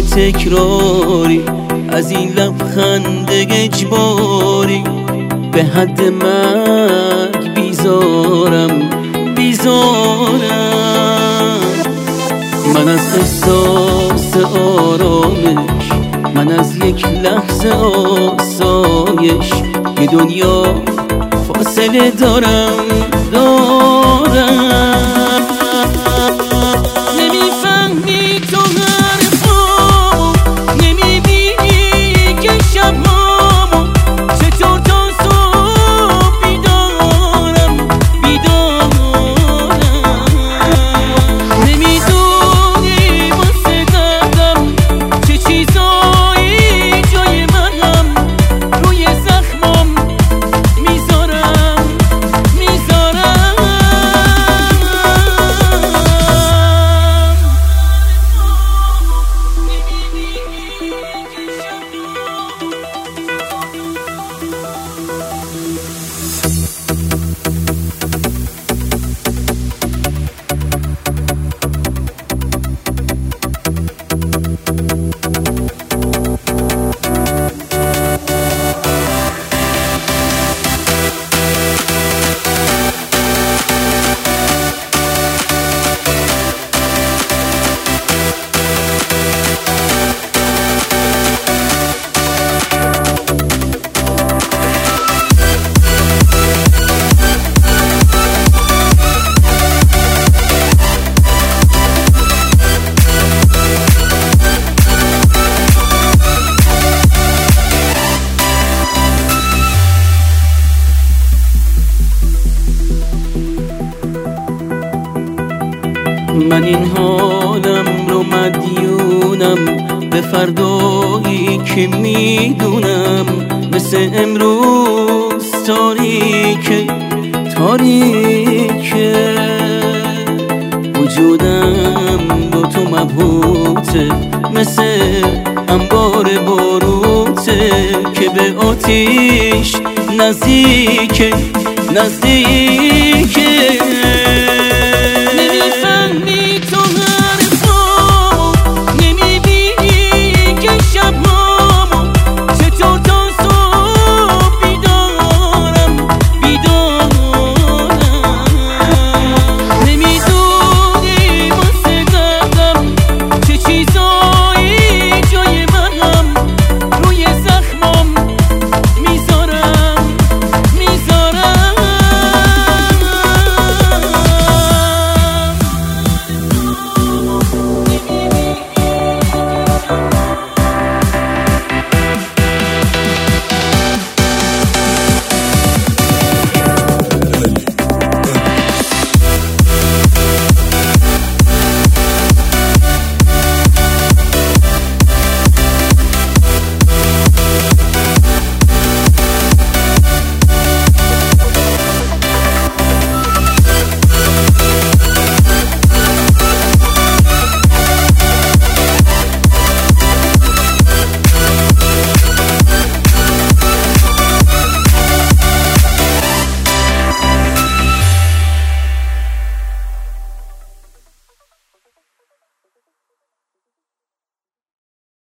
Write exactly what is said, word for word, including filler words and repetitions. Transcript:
تکراری، از این لبخند اجباری به حد مرگ بیزارم بیزارم. من از احساس آرامش، من از یک لحظه آسایش یه دنیا فاصله دارم دارم. نمیفهمی تو حرفامو، نمیبینی که شبهامو چطور تا صبح بیدارم بیدارم. نمیدونی واسه دردم چه چیزایی جای منم روی زخمم میذارم میذارم. من این حالم رو مدیونم به فردایی که میدونم مثل امروز تاریکه تاریکه. وجودم با تو مبهوته، مثل انبار باروته که به آتیش نزدیکه نزدیکه.